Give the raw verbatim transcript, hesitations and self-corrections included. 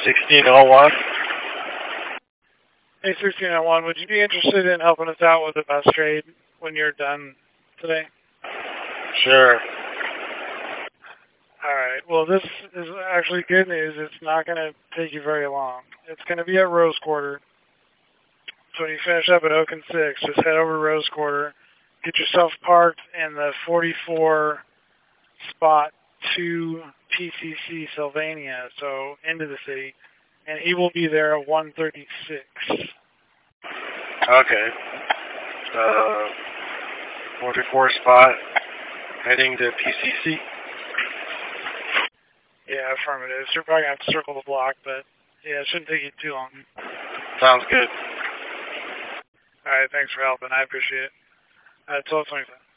sixteen oh one. Hey, sixteen oh one, would you be interested in helping us out with the bus trade when you're done today? Sure. Alright, well this is actually good news. It's not going to take you very long. It's going to be at Rose Quarter. So when you finish up at Oak and six, just head over to Rose Quarter, get yourself parked in the forty-four spot two P C C Sylvania, so into the city, and he will be there at one thirty-six. Okay. Uh, forty-four spot, heading to P C C. Yeah, affirmative. So you're probably going to have to circle the block, but yeah, it shouldn't take you too long. Sounds good. Alright, thanks for helping. I appreciate it. Uh, twelve twenty-five.